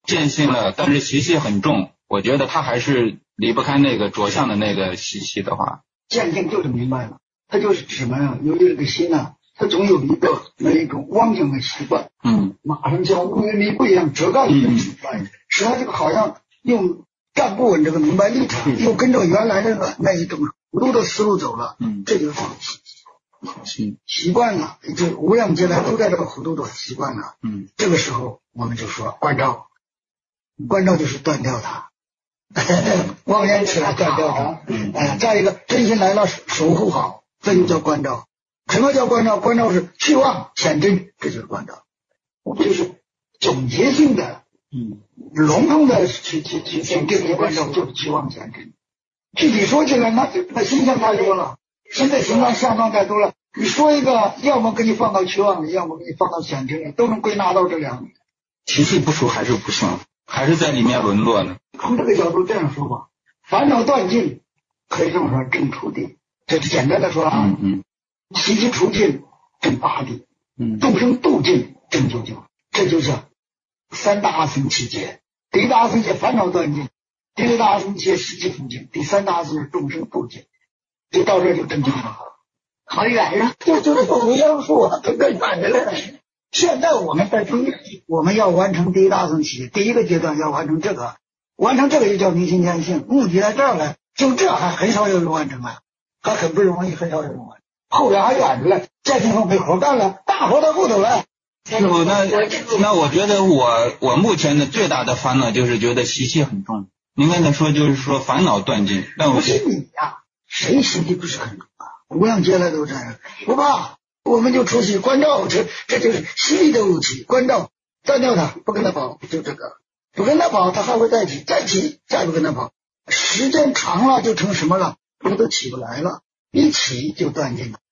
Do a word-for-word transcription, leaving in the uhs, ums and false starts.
见性了，但是习气很重，我觉得他还是离不开那个着相的那个习气的话。 见性就是明白了，它就是指什么呀？由于这个心呐、啊，它总有一个那一种妄想的习惯， 嗯， 马上像乌云密布一样遮盖一个明白，使他这个好像又站不稳这个明白立场，又跟着原来那个那一种糊涂的思路走了， 嗯， 这就是习习惯了，就无量劫来都在这个糊涂的习惯了， 嗯， 这个时候我们就说关照，关照就是断掉它。妄言起来断掉它， 嗯， 哎，再一个真心来了守护好，这就叫关照。什么叫关照？关照是去妄显真，这就是关照，就是总结性的、 嗯， 笼统的去去去去这些关照，就是去妄显真。具体说起来，那那形象太多了，现在形象相当太多了。你说一个，要么给你放到去妄里，要么给你放到显真里，都能归纳到这两里。 习气不熟还是不行，还是在里面沦落呢。 从这个角度这样说吧，烦恼断尽，可以这么说，正出地。这是简单的说啊， 嗯嗯， 习气除尽，正八地， 嗯， 众生度尽，正究竟。这就叫三大阿僧祇劫。第一大阿僧祇烦恼断尽，第二大阿僧祇习气除尽，第三大阿僧祇众生度尽。就到这就正经了，好远啊！这就是无量数啊，这个远的了。现在我们在第一，我们要完成第一大阿僧祇，第一个阶段要完成这个，完成这个就叫明心见性，目的在这儿了。就这还很少有人完成啊，还很不容易，很少有人完成。后边还远着了，这地方没活干了，大活到后头了。 师傅，那那我觉得我我目前的最大的烦恼就是觉得习气很重。您刚才说就是说烦恼断尽，但我不是你呀、啊，谁习气不是很重啊？无量劫来都这样，不怕。我们就出去关照，这这就是犀利的武器。关照断掉它，不跟他跑，就这个，不跟他跑，他还会再起，再起，再不跟他跑，时间长了就成什么了？这都起不来了，一起就断尽了。